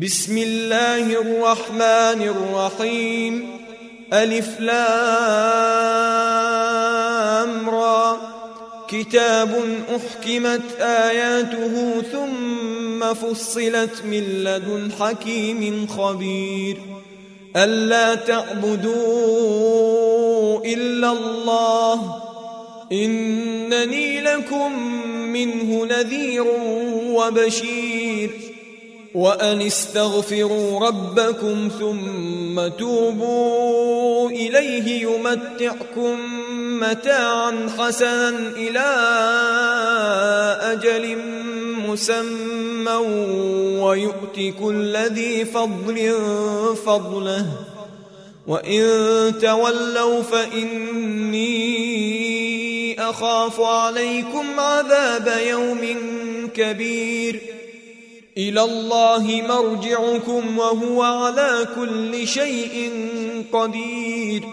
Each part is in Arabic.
بسم الله الرحمن الرحيم. ألف لام را. كتاب أحكمت آياته ثم فصلت من لدن حكيم خبير. ألا تعبدوا إلا الله إنني لكم منه نذير وبشير. وأن استغفروا ربكم ثم توبوا إليه يمتعكم متاعا حسنا إلى أجل مسمى ويؤت كل ذي فضل فضله وإن تولوا فإني أخاف عليكم عذاب يوم كبير. إلى الله مرجعكم وهو على كل شيء قدير.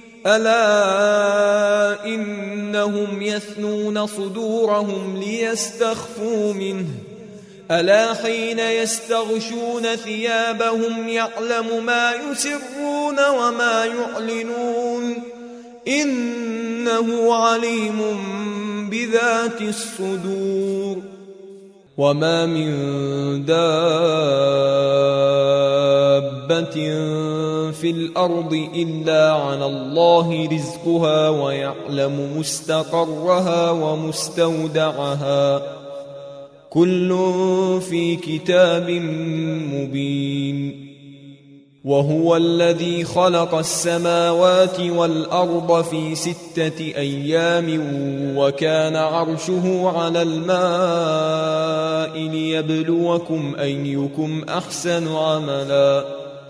ألا إنهم يثنون صدورهم ليستخفوا منه ألا حين يستغشون ثيابهم يعلم ما يسرون وما يعلنون إنه عليم بذات الصدور. وما من دابة في الأرض إلا على الله رزقها ويعلم مستقرها ومستودعها كل في كتاب مبين. وهو الذي خلق السماوات والأرض في 6 أيام وكان عرشه على الماء ليبلوكم أيكم أحسن عملا.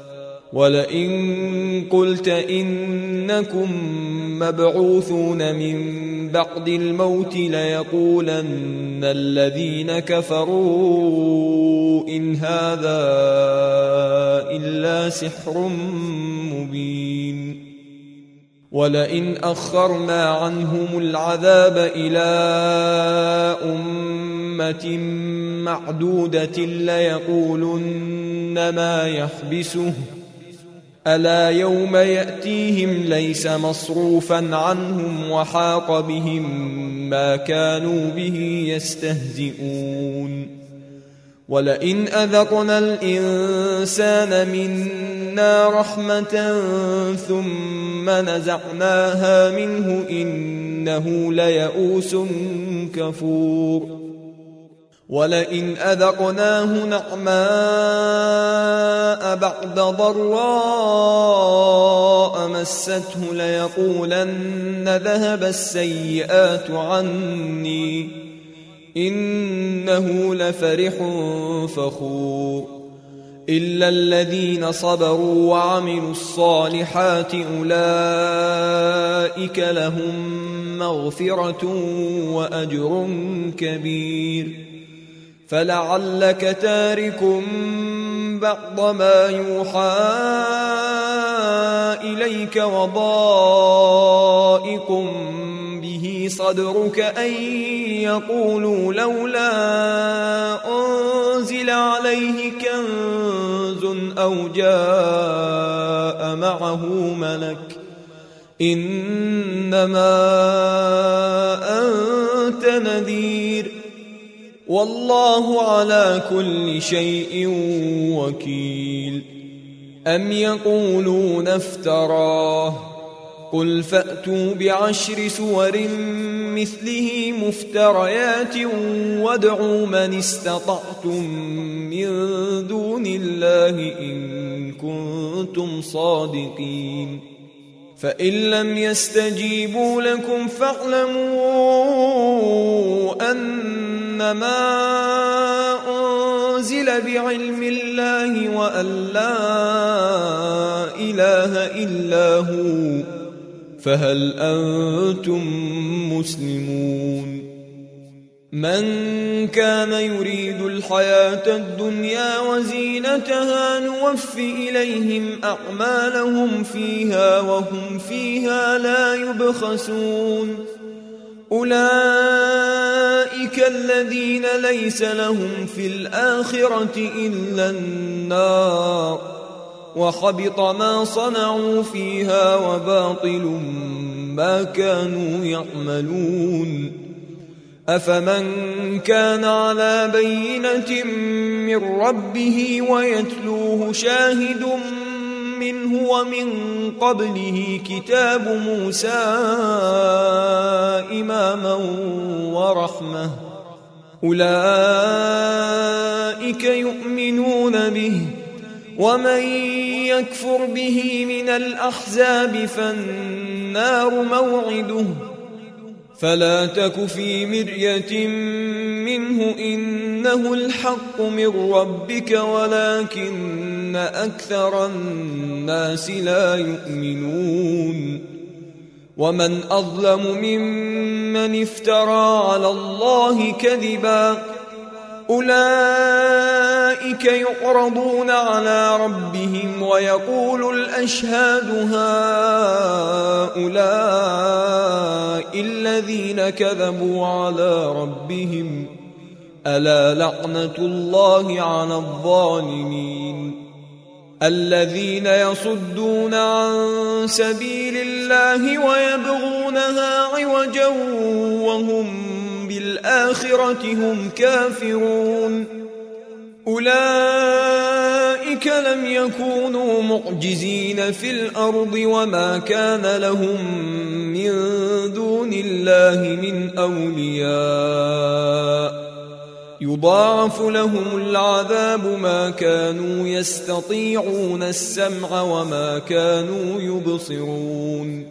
ولئن قلت إنكم مبعوثون من بعد الموت ليقولن الذين كفروا إن هذا إلا سحر مبين. ولئن أخرنا عنهم العذاب إلى أمة معدودة ليقولن ما يحبسه ألا يوم يأتيهم ليس مصروفا عنهم وحاق بهم ما كانوا به يستهزئون. ولئن أذقنا الإنسان منا رحمة ثم نزعناها منه إنه ليئوس كفور. ولئن أذقناه نعماء بعد ضراء مسته ليقولن ذهب السيئات عني إنه لفرح فخور. إلا الذين صبروا وعملوا الصالحات أولئك لهم مغفرة وأجر كبير. فلعلك تارك بعض ما يوحى إليك وضائق به صدرك أن يقولوا لولا أنزل عليه كنز أو جاء معه ملك إنما أنت نذير والله على كل شيء وكيل. أم يقولون افتراه قل فأتوا ب10 سور مثله مفتريات وادعوا من استطعتم من دون الله إن كنتم صادقين. فإن لم يستجيبوا لكم فاعلموا أنما أنزل بعلم الله وأن لا إله إلا هو فهل أنتم مسلمون. من كان يريد الحياة الدنيا وزينتها نوف إليهم أعمالهم فيها وهم فيها لا يبخسون. أولئك الذين ليس لهم في الآخرة إلا النار وحبط ما صنعوا فيها وباطل ما كانوا يعملون. أفمن كان على بينة من ربه ويتلوه شاهد منه ومن قبله كتاب موسى إماما ورحمة أولئك يؤمنون به، ومن يكفر به من الأحزاب فالنار موعده، فلا تك في مرية منه إنه الحق من ربك ولكن أكثر الناس لا يؤمنون. ومن أظلم ممن افترى على الله كذبا أولئك يعرضون على ربهم ويقول الأشهاد هؤلاء الذين كذبوا على ربهم ألا لعنة الله على الظالمين. الذين يصدون عن سبيل الله ويبغونها عوجا وهم بالآخرة هم كافرون أولئك لم يكونوا معجزين في الأرض وما كان لهم من دون الله من أولياء يضاعف لهم العذاب ما كانوا يستطيعون السمع وما كانوا يبصرون.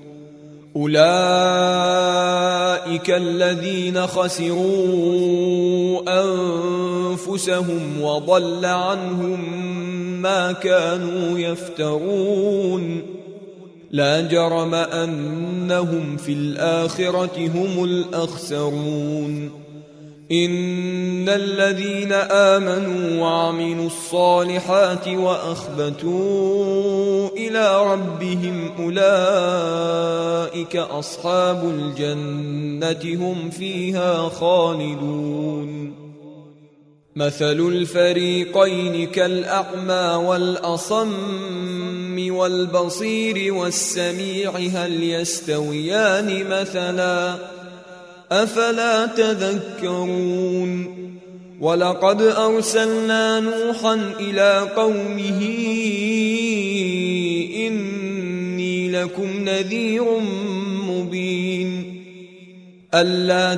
أولئك الذين خسروا أنفسهم وضل عنهم ما كانوا يفترون. لا جرم أنهم في الآخرة هم الأخسرون. إن الذين آمنوا وعملوا الصالحات وأخبتوا إلى ربهم أولئك أصحاب الجنة هم فيها خالدون. مثل الفريقين كالأعمى والأصم والبصير والسميع هل يستويان مثلا أفلا تذكرون. ولقد أرسلنا نوحا إلى قومه إني لكم نذير مبين ألا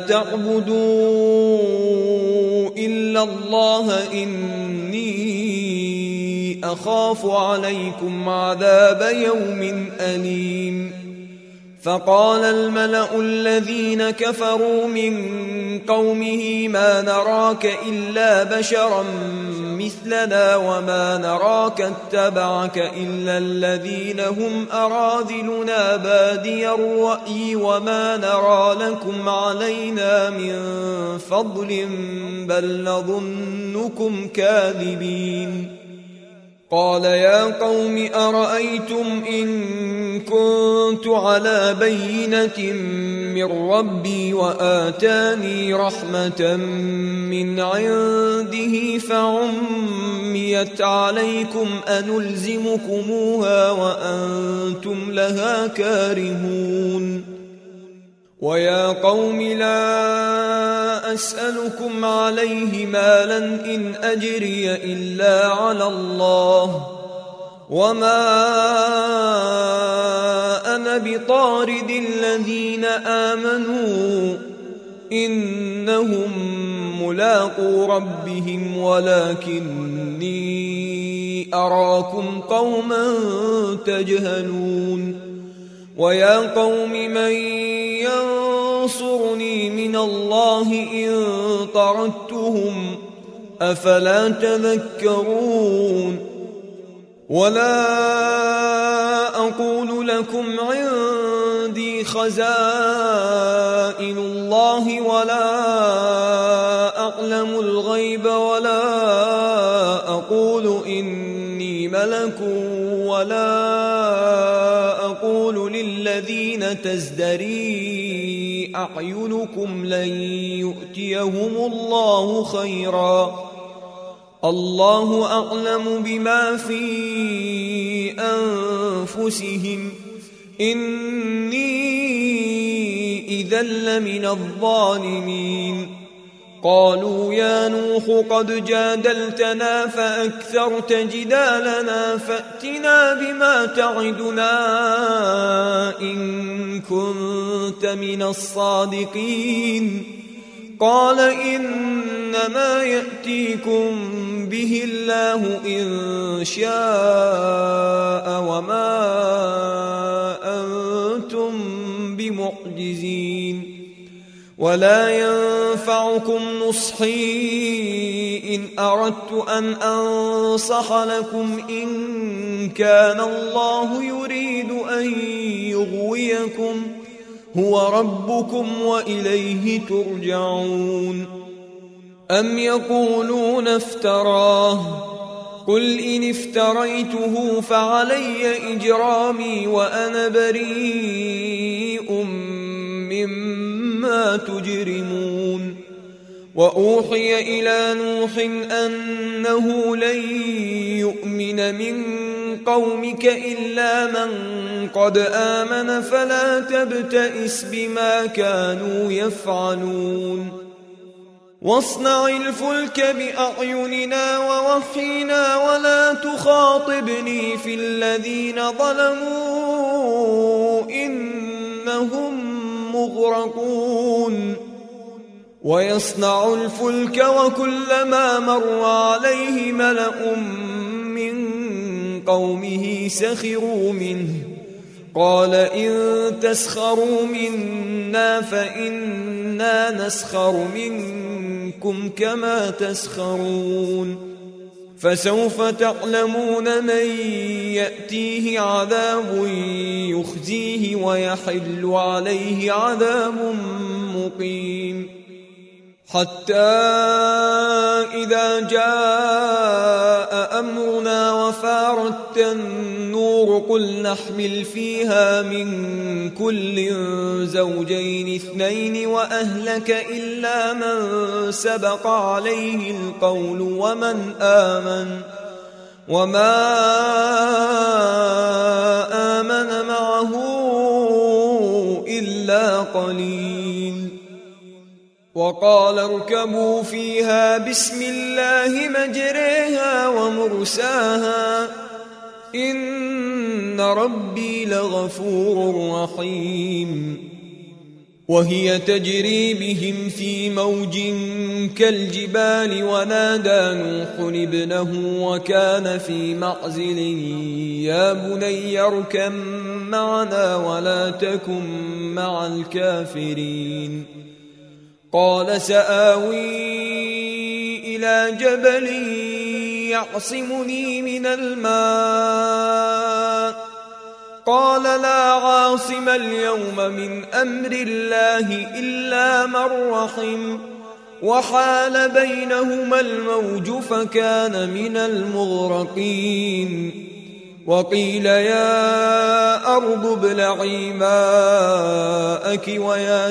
تعبدوا إلا الله إني أخاف عليكم عذاب يوم أليم. فقال الملأ الذين كفروا من قومه ما نراك إلا بشرا مثلنا وما نراك اتبعك إلا الذين هم أراذلنا بادي الرأي وما نرى لكم علينا من فضل بل نظنكم كاذبين. قال يا قوم أرأيتم إن كنت على بينة من ربي وآتاني رحمة من عنده فعميت عليكم أنلزمكموها وأنتم لها كارهون. ويا قوم لا أسألكم عليه مالا إن أجري إلا على الله وما أنا بطارد الذين آمنوا إنهم ملاقو ربهم ولكني أراكم قوما تجهلون. ويا قوم من ينصرني من الله إن طردتهم أفلا تذكرون. ولا أقول لكم عندي خزائن الله ولا أعلم الغيب ولا أقول إني إني ملك ولا أقول للذين تزدري أعينكم لن يؤتيهم الله خيرا الله أعلم بما في أنفسهم إني إذا لمن الظالمين قالوا يا نوح قد جادلتنا فأكثرت جدالنا فأتنا بما تعدنا إن كنت من الصادقين قال إنما يأتيكم به الله إن شاء وما أنتم بمعجزين ولا ينفعكم نصحي إن أردت أن أنصح لكم إن كان الله يريد أن يغويكم هو ربكم وإليه ترجعون أم يقولون افتراه قل إن افتريته فعلي إجرامي وأنا بريء مما تجرمون وأوحي إلى نوح أنه لن يؤمن من قومك إلا من قد آمن فلا تبتئس بما كانوا يفعلون واصنع الفلك بأعيننا ووحينا ولا تخاطبني في الذين ظلموا إنهم مغرقون ويصنع الفلك وكلما مر عليه ملأ من قومه سخروا منه قال إن تسخروا منا فإنا نسخر منكم كما تسخرون فسوف تعلمون من يأتيه عذاب يخزيه ويحل عليه عذاب مقيم حتى إذا جاء أمرنا وفارت النور قل نحمل فيها من كل زوجين اثنين وأهلك إلا من سبق عليه القول ومن آمن وما آمن معه إلا قليل وقال اركبوا فيها بسم الله مجريها ومرساها إن ربي لغفور رحيم وهي تجري بهم في موج كالجبال ونادى نوح ابنه وكان في معزل يا بني اركب معنا ولا تكن مع الكافرين قال سآوي إلى جبل يعصمني من الماء قال لا عاصم اليوم من أمر الله إلا من رحم وحال بينهما الموج فكان من المغرقين وقيل يا أرض ابلعي ماءك ويا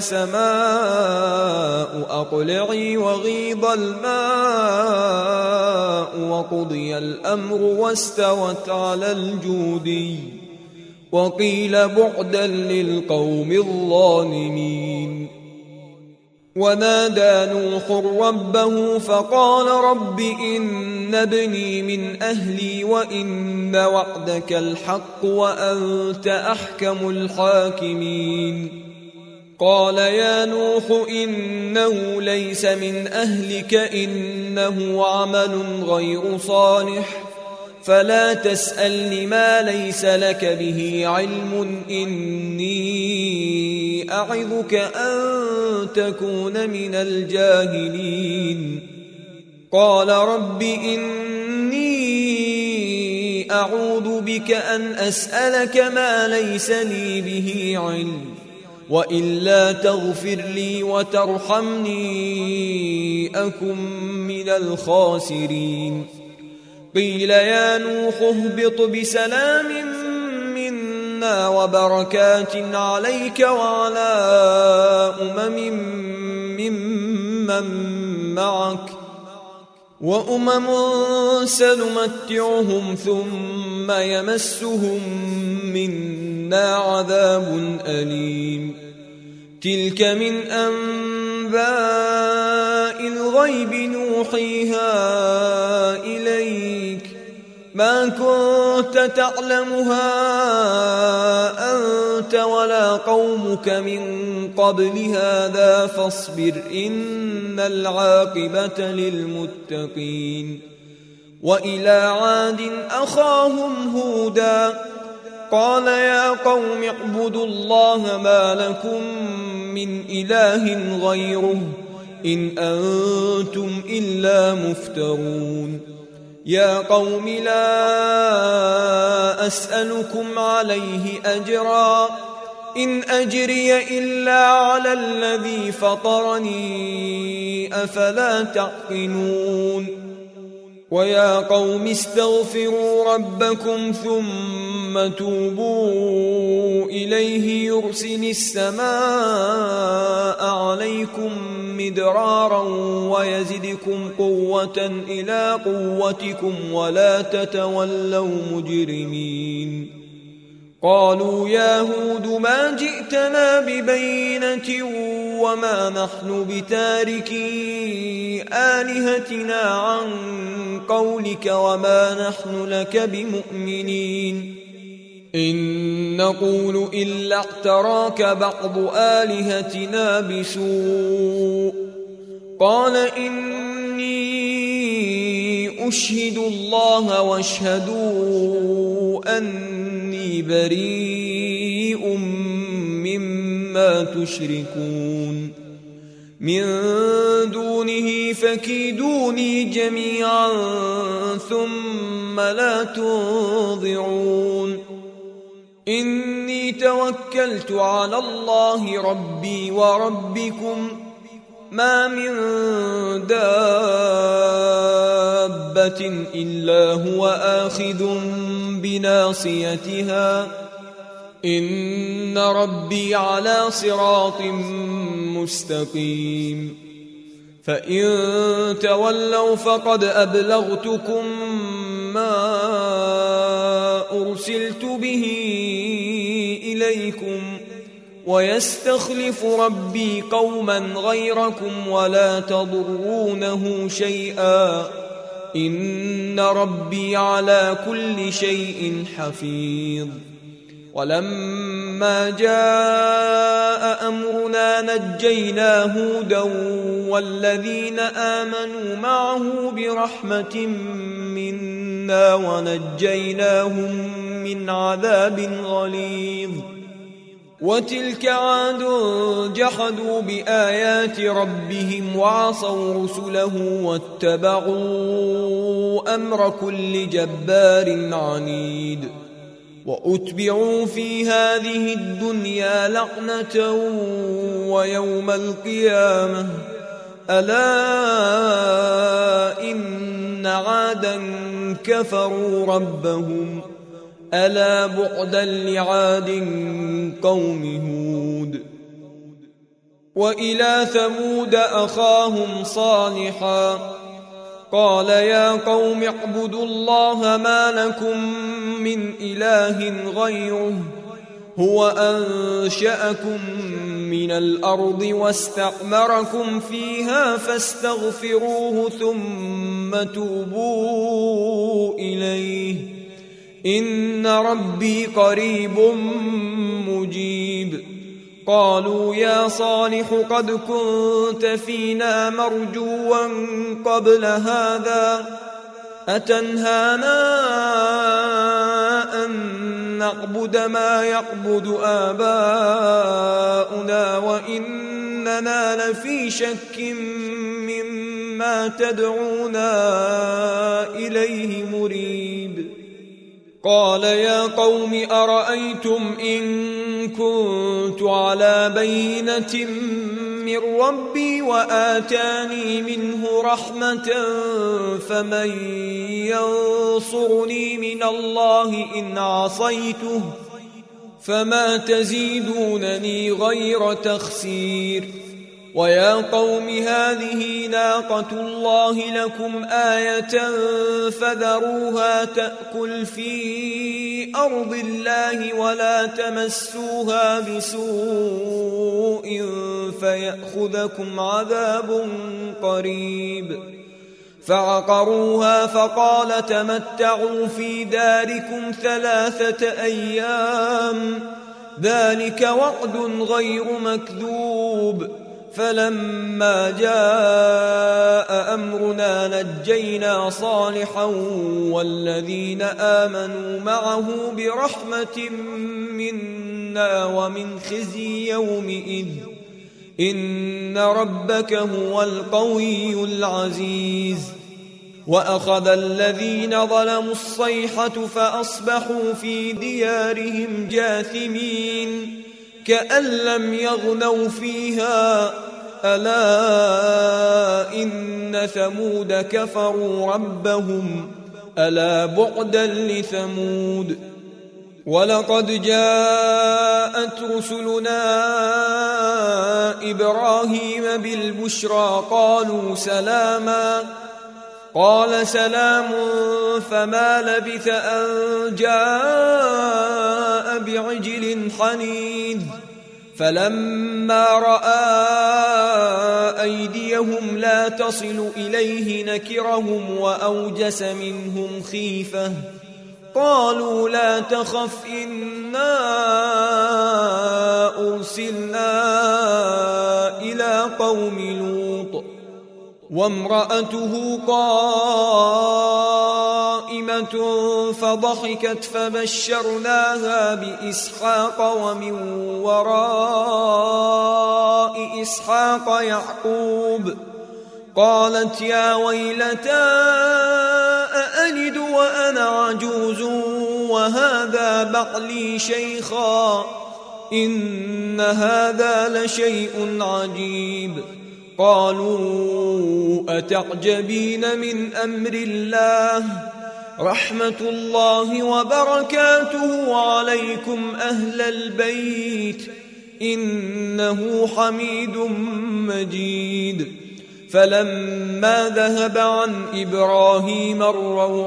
سماء أقلعي وغيض الماء وقضي الأمر واستوت على الجودي وقيل بعدا للقوم الظالمين ونادى نوح ربه فقال رب إن ابني من أهلي وإن وعدك الحق وأنت أحكم الحاكمين قال يا نوح إنه ليس من أهلك إنه عمل غير صالح فلا تسألني ما ليس لك به علم إني أعظك أن تكون من الجاهلين قال رب إني أعوذ بك أن أسألك ما ليس لي به علم وإلا تغفر لي وترحمني أكن من الخاسرين قيل يا نوح اهبط بسلام منا وبركات عليك وعلى ممن معك وأمم سنمتعهم ثم يمسهم منا عذاب أليم تلك من أنباء الغيب نوحيها إليك ما كنت تعلمها أنت ولا قومك من قبل هذا فاصبر إن العاقبة للمتقين وإلى عاد أخاهم هودا قال يا قوم اعبدوا الله ما لكم من إله غيره إن أنتم إلا مفترون يا قوم لا أسألكم عليه أجرا إن أجري إلا على الذي فطرني أفلا تعقلون ويا قوم استغفروا ربكم ثم توبوا إليه يرسل السماء عليكم مدرارا ويزدكم قوة إلى قوتكم ولا تتولوا مجرمين قالوا يا هود ما جئتنا ببينة وما نحن بتاركي آلهتنا عن قولك وما نحن لك بمؤمنين إن نقول إلا اعتراك بعض آلهتنا بسوء قال إني أشهد الله واشهدوا أني بريء مما تشركون من دونه فكيدوني جميعا ثم لا تنظرون إني توكلت على الله ربي وربكم ما من دابة إلا هو آخذ بناصيتها إن ربي على صراط مستقيم فإن تولوا فقد أبلغتكم ما أرسلت به إليكم ويستخلف ربي قوما غيركم ولا تضرونه شيئا إن ربي على كل شيء حفيظ ولما جاء أمرنا نجينا هودا والذين آمنوا معه برحمة منا ونجيناهم من عذاب غليظ وتلك عاد جحدوا بآيات ربهم وعصوا رسله واتبعوا أمر كل جبار عنيد وأتبعوا في هذه الدنيا لعنة ويوم القيامة ألا إن عادا كفروا ربهم ألا بعدا لعاد قوم هود وإلى ثمود أخاهم صالحا قال يا قوم اعبدوا الله ما لكم من إله غيره هو أنشأكم من الأرض واستعمركم فيها فاستغفروه ثم توبوا إليه إن ربي قريب مجيب قالوا يا صالح قد كنت فينا مرجوا قبل هذا أتنهانا أن نعبد ما يعبد آباؤنا وإننا لفي شك مما تدعونا إليه مريب قال يا قوم أرأيتم إن كنت على بينة من ربي وآتاني منه رحمة فمن ينصرني من الله إن عصيته فما تزيدونني غير تخسير ويا قوم هذه ناقة الله لكم آية فذروها تأكل في أرض الله ولا تمسوها بسوء فيأخذكم عذاب قريب فعقروها فقال تمتعوا في داركم 3 أيام ذلك وعد غير مكذوب فلما جاء أمرنا نجينا صالحا والذين آمنوا معه برحمة منا ومن خزي يومئذ إن ربك هو القوي العزيز وأخذ الذين ظلموا الصيحة فأصبحوا في ديارهم جاثمين كأن لم يغنوا فيها ألا إن ثمود كفروا ربهم ألا بعدا لثمود ولقد جاءت رسلنا إبراهيم بالبشرى قالوا سلاما قال سلام فما لبث أن جاء بعجل حنيذ فلما رأى أيديهم لا تصل إليه نكرهم وأوجس منهم خيفة قالوا لا تخف إنا أرسلنا إلى قوم لوط وامرأته قائمة فضحكت فبشرناها بإسحاق ومن وراء إسحاق يعقوب قالت يا ويلتى أألد وأنا عجوز وهذا بعلي شيخا إن هذا لشيء عجيب قالوا أتعجبين من أمر الله رحمة الله وبركاته عليكم أهل البيت إنه حميد مجيد فلما ذهب عن إبراهيم الروع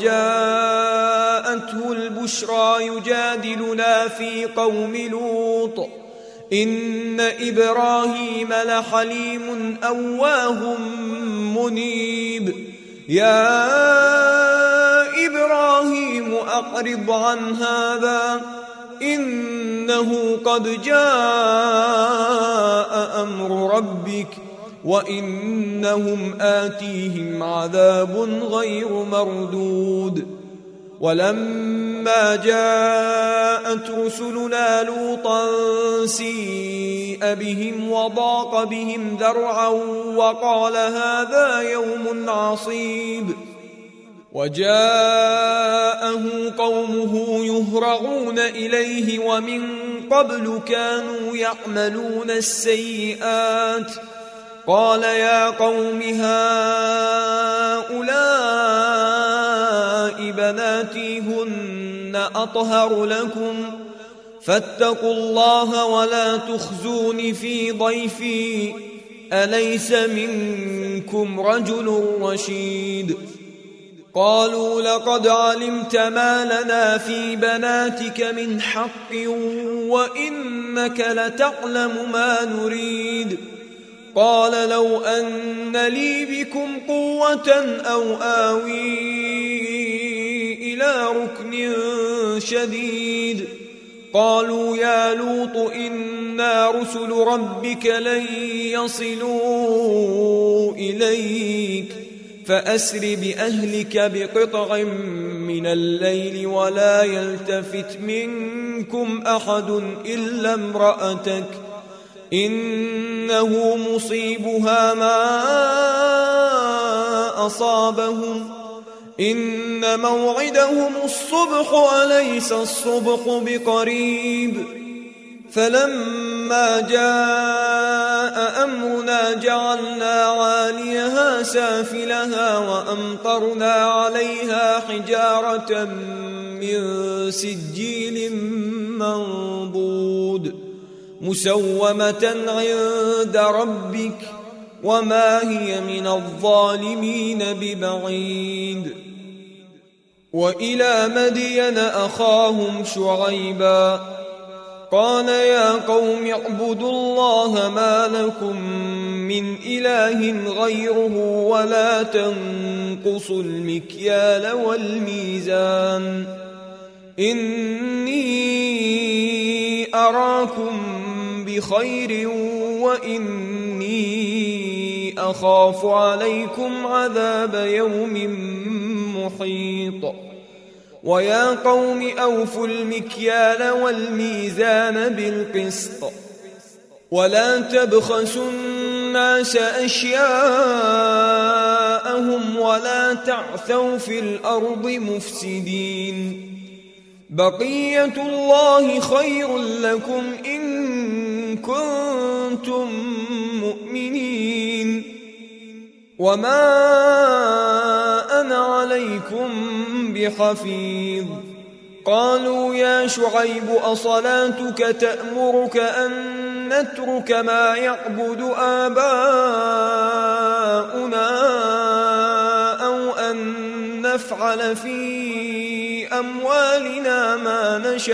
وجاءته البشرى يجادلنا في قوم لوط إن إبراهيم لحليم أواه منيب يا إبراهيم أقرض عن هذا إنه قد جاء أمر ربك وإنهم آتيهم عذاب غير مردود ولما جاءت رسلنا لوطا سيء بهم وضاق بهم ذرعا وقال هذا يوم عصيب وجاءه قومه يهرعون إليه ومن قبل كانوا يعملون السيئات قال يا قوم هؤلاء بناتي هن أطهر لكم فاتقوا الله ولا تخزون في ضيفي أليس منكم رجل رشيد قالوا لقد علمت ما لنا في بناتك من حق وإنك لتعلم ما نريد قال لو أن لي بكم قوة أو آوي إلى ركن شديد قالوا يا لوط إنا رسل ربك لن يصلوا إليك فأسر بأهلك بقطع من الليل ولا يلتفت منكم أحد إلا امرأتك إنه مصيبها ما أصابهم إن موعدهم الصبح أليس الصبح بقريب فلما جاء أمرنا جعلنا عاليها سافلها وأمطرنا عليها حجارة من سجيل منضود مسومة عند ربك وما هي من الظالمين ببعيد. وإلى مدين أخاهم شعيبا قال يا قوم اعبدوا الله ما لكم من إله غيره ولا تنقصوا المكيال والميزان إني أراكم بخير وإني أخاف عليكم عذاب يوم محيط. ويا قوم أوفوا المكيال والميزان بالقسط ولا تبخسوا الناس أشياءهم ولا تعثوا في الأرض مفسدين بقية الله خير لكم إن كنتم مؤمنين وما أنا عليكم بحفيظ. قالوا يا شعيب أصلاتك تأمرك أن نترك ما يعبد آباؤنا أو أن نفعل في أموالنا ما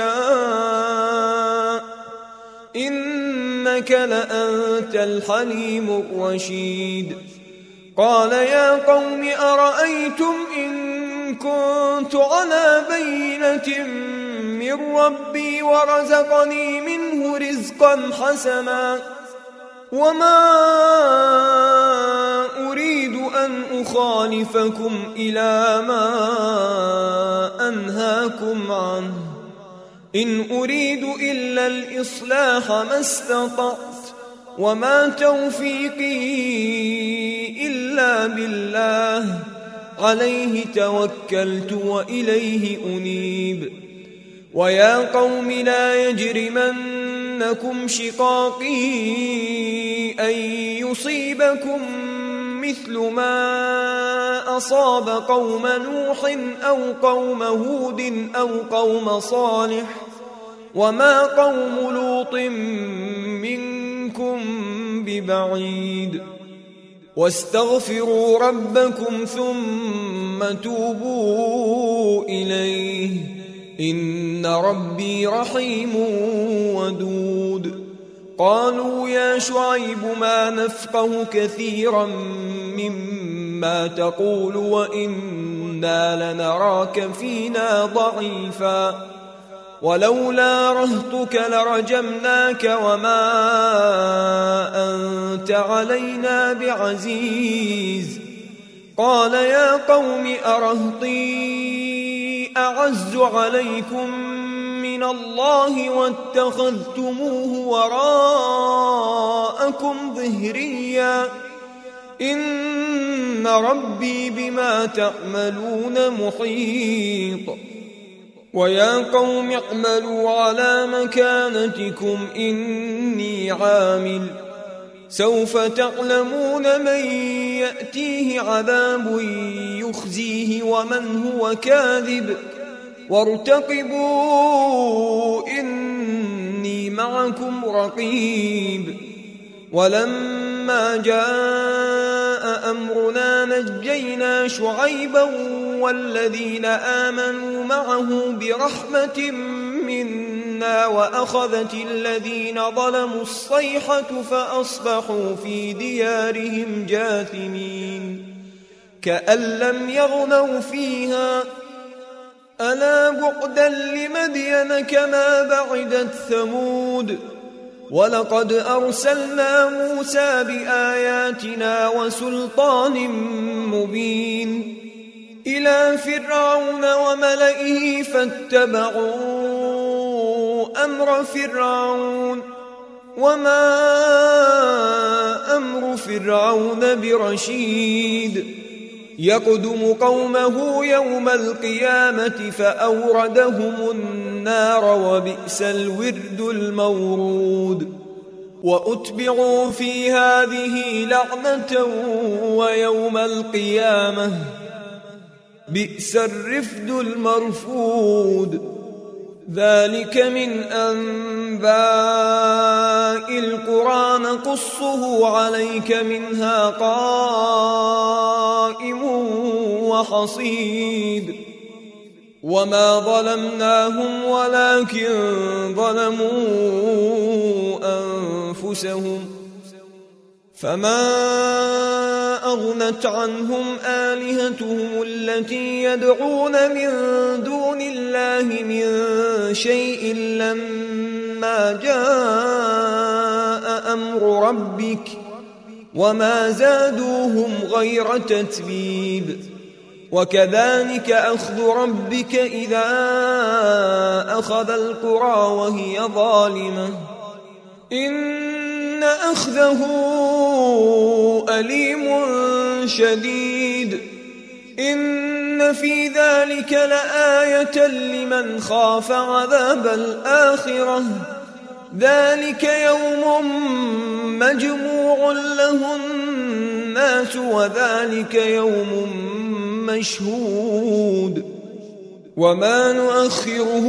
نشاء إنك لأنت الحليم الرشيد. قال يا قوم أرأيتم إن كنت على بينة من ربي ورزقني منه رزقا حسنا وما أريد أن أخالفكم إلى ما أنهاكم عنه إن أريد إلا الإصلاح ما استطعت وما توفيقي إلا بالله عليه توكلت وإليه أنيب. ويا قوم لا يجرمنكم شقاقي أن يصيبكم مثل ما أصاب قوم نوح أو قوم هود أو قوم صالح وما قوم لوط منكم ببعيد. واستغفروا ربكم ثم توبوا إليه إن ربي رحيم ودود. قالوا يا شعيب ما نفقه كثيرا مما تقول وإنا لنراك فينا ضعيفا ولولا رهطك لرجمناك وما أنت علينا بعزيز. قال يا قوم أرهطي أعز عليكم من الله واتخذتموه وراءكم ظهريا إن ربي بما تعملون محيط. ويا قوم اعملوا على مكانتكم إني عامل سوف تعلمون من يأتيه عذاب يخزيه ومن هو كاذب وارتقبوا إني معكم رقيب. ولما جاء أمرنا نجينا شعيبا والذين آمنوا معه برحمة منا وأخذت الذين ظلموا الصيحة فأصبحوا في ديارهم جاثمين كأن لم يغنوا فيها ألا بعدا لمدين كما بعدت ثمود. ولقد أرسلنا موسى بآياتنا وسلطان مبين إلى فرعون وملئه فاتبعوا أمر فرعون وما أمر فرعون برشيد. يقدم قومه يوم القيامة فأوردهم النار وبئس الورد المورود وأتبعوا في هذه لعنة ويوم القيامة بئس الرفد المرفود ذلك من أنباء القرى نقصه عليك منها قائم وحصيد وما ظلمناهم ولكن ظلموا أنفسهم فما أغنت عنهم آلهتهم التي يدعون من دون الله من شيء لما جاء أمر ربك وما زادوهم غير تتبيب وكذلك أخذ ربك إذا أخذ القرى وهي ظالمة إن أخذه أليم شديد إن في ذلك لآية لمن خاف عذاب الآخرة ذلك يوم مجموع له الناس وذلك يوم مشهود وما نؤخره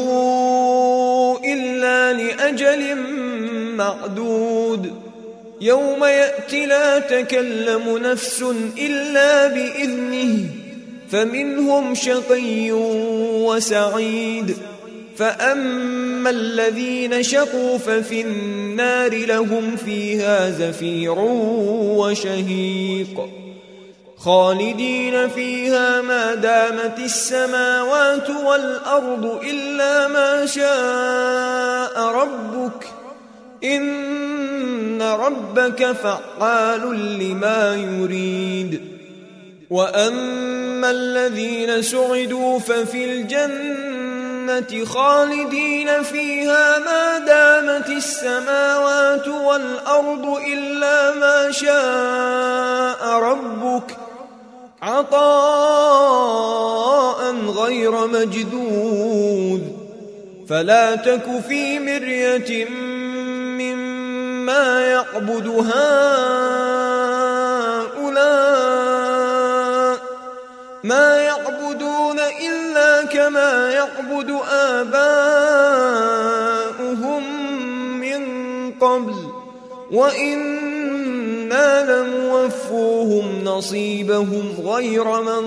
إلا لأجل معدود يوم يأتي لا تكلم نفس إلا بإذنه فمنهم شقي وسعيد فأما الذين شقوا ففي النار لهم فيها زفير وشهيق خالدين فيها ما دامت السماوات والأرض إلا ما شاء ربك إن ربك فعال لما يريد وأما الذين سعدوا ففي الجنة خالدين فيها ما دامت السماوات والأرض إلا ما شاء ربك عطاء غير مجدود فلا تك في مرية مما يعبد هؤلاء ما يعبدون إلا كما يعبد آباؤهم من قبل وإنا لموفوهم نصيبهم غير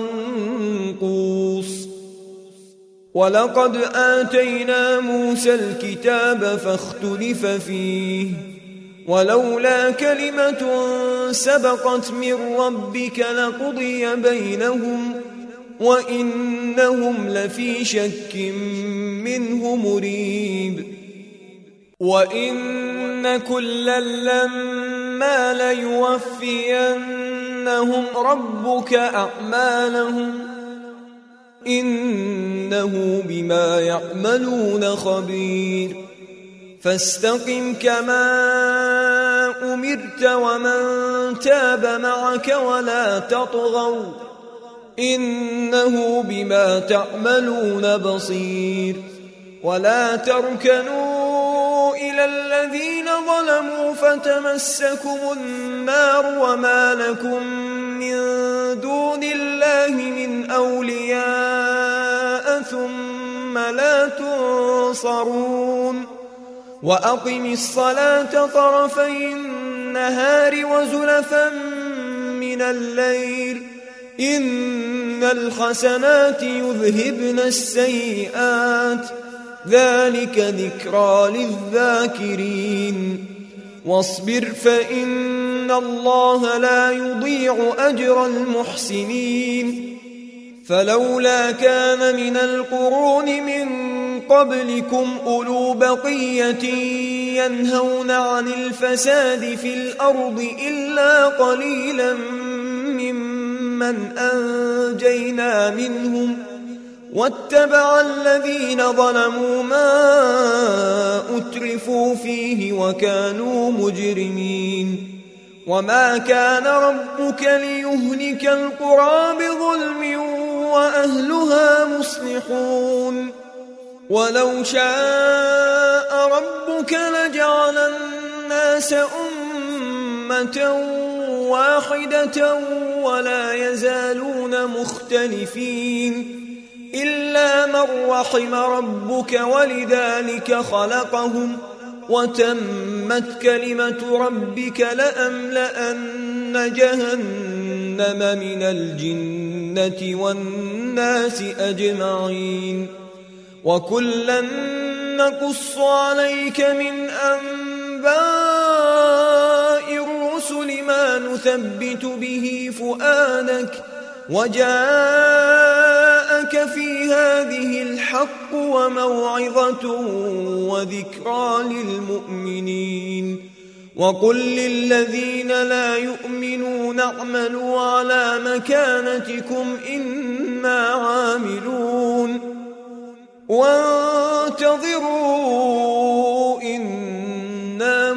منقوص ولقد آتينا موسى الكتاب فاختلف فيه ولولا كلمة سبقت من ربك لقضي بينهم وإنهم لفي شك منه مريب وإن كلا لما ليوفينهم ربك أعمالهم إنه بما يعملون خبير فاستقم كما أمرت ومن تاب معك ولا تطغوا إنه بما تعملون بصير ولا تركنوا إلى الذين ظلموا فتمسكم النار وما لكم من دون الله من أولياء ثم لا تنصرون وأقم الصلاة طرفي النهار وزلفا من الليل إن الحسنات يذهبن السيئات ذلك ذكرى للذاكرين واصبر فإن الله لا يضيع أجر المحسنين فلولا كان من القرون من قبلكم أولو بقية ينهون عن الفساد في الأرض إلا قليلا ممن أنجينا منهم واتبع الذين ظلموا ما أترفوا فيه وكانوا مجرمين وما كان ربك ليهلك القرى بظلم وأهلها مصلحون ولو شاء ربك لجعل الناس أمة واحدة ولا يزالون مختلفين إلا من رحم ربك ولذلك خلقهم وتمت كلمة ربك لأملأن جهنم من الجنة والناس أجمعين وكلا نقص عليك من أنباء الرسل ما نثبت به فؤادك وجاءك في هذه الحق وموعظة وذكرى للمؤمنين وقل للذين لا يؤمنون اعملوا على مكانتكم إنا عاملون وانتظروا إنا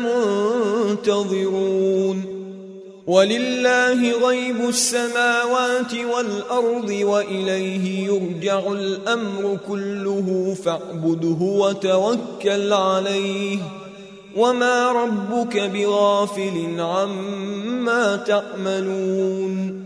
منتظرون ولله غيب السماوات والأرض وإليه يرجع الأمر كله فاعبده وتوكل عليه وما ربك بغافل عما تعملون